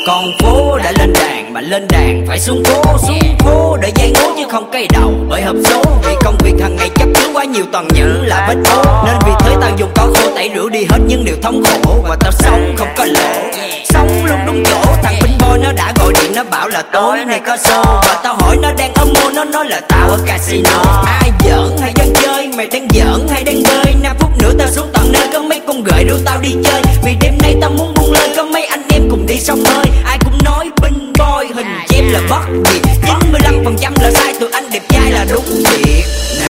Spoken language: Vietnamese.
Con phố đã lên đàn mà lên đàn phải xuống phố để dây ngố chứ không cây đầu bởi hợp số. Vì công việc hàng ngày chấp chứa quá nhiều toàn những là vết ố, nên vì thế tao dùng có khô tẩy rửa đi hết những điều thống khổ. Và tao sống không có lỗ, sống luôn đúng chỗ. Thằng Binh Boy nó đã gọi điện nó bảo là tối nay có show, và tao hỏi nó đang ở mô, nó nói là tao ở casino. Ai giỡn hay đang chơi, mày đang giỡn hay đang bơi? 5 phút nữa tao xuống tận nơi, có mấy con gợi rủ tao đi chơi. Vì đêm nay tao muốn buông lời, có mấy anh em cùng đi sông hơi. Ai cũng nói Binh Boy hình chém là bắt biệt